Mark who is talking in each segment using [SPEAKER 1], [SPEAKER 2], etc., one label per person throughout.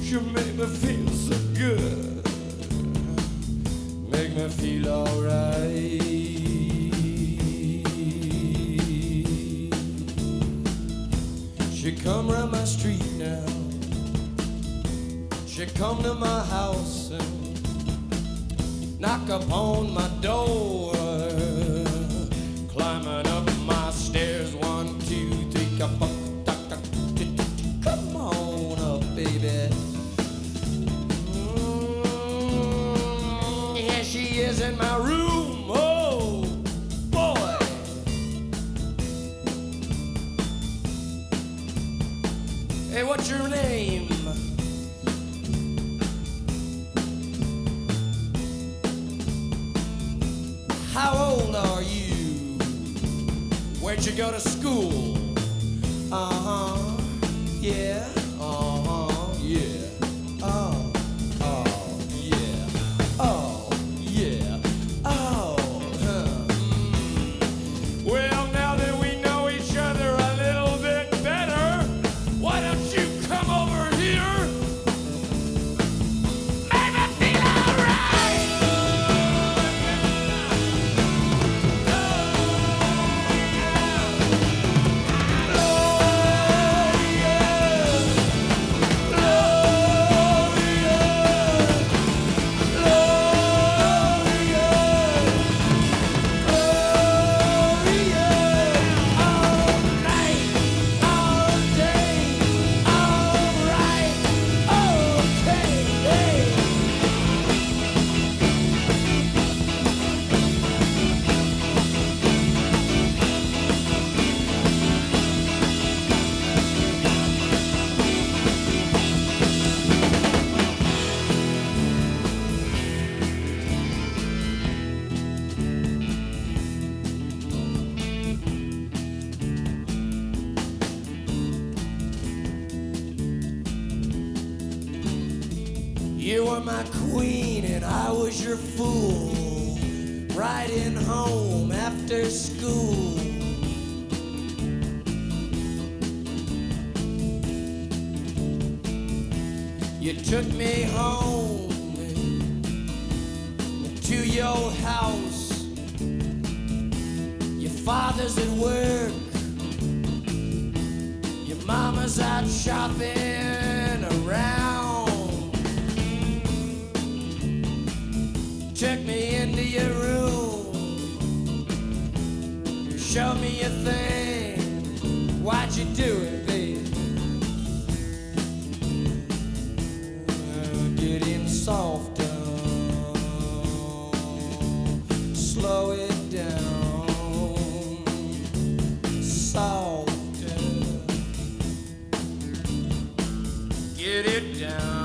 [SPEAKER 1] You make me feel so good, make me feel alright. She come round my street now, she come to my house and knock upon my door, climbing up my stairs, 1, 2, 3, come on up, baby. Here she is in my room, oh boy. Hey, what's your name? How old are you? Where'd you go to school? Uh-huh, yeah, uh-huh, yeah. Oh, oh, yeah, oh, yeah, oh, Well, now that we know each other a little bit better, why don't you come over here? Make me feel alright! You were my queen and I was your fool, riding home after school. You took me home to your house. Your father's at work, your mama's out shopping around. Took me into your room, show me your thing. Why'd you do it, babe? Getting softer, slow it down, softer, get it down.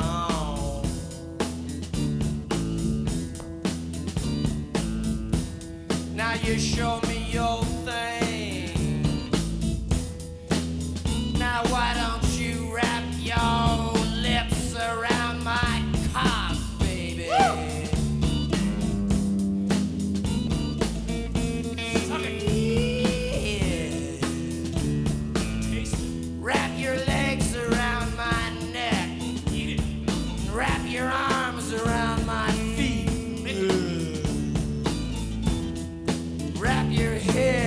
[SPEAKER 1] Now you show me your thing. Now why don't you wrap your lips around my cock, baby? Yeah. Wrap your legs around my neck. Eat it. Wrap your arms around my feet. Wrap your head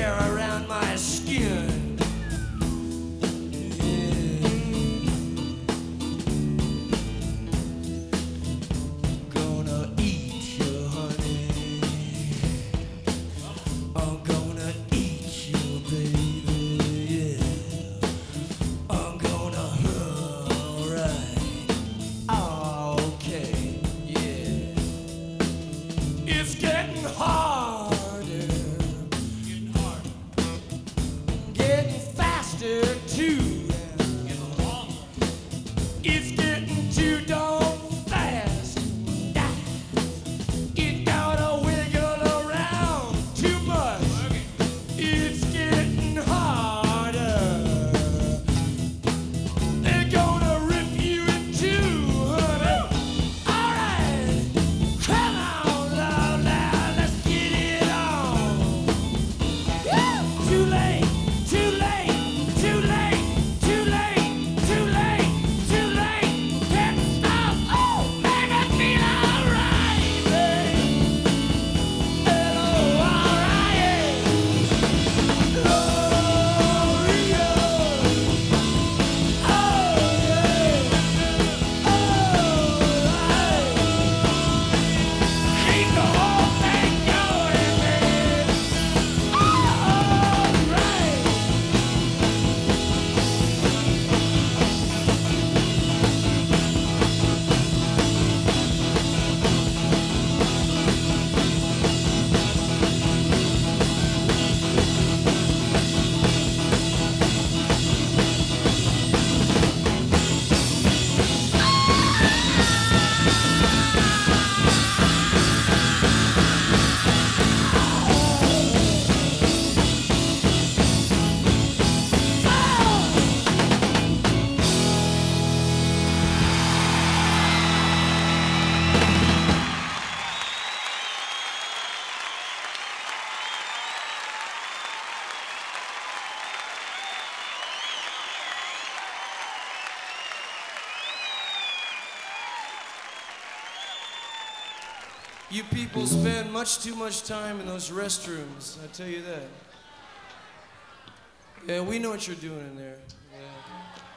[SPEAKER 1] You people spend much too much time in those restrooms, I tell you that. Yeah, we know what you're doing in there. Yeah.